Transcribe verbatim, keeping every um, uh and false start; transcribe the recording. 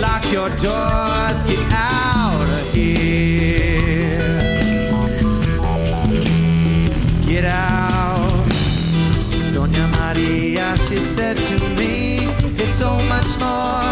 lock your doors, get out of here. Get out. Doña Maria, she said to me, it's so much more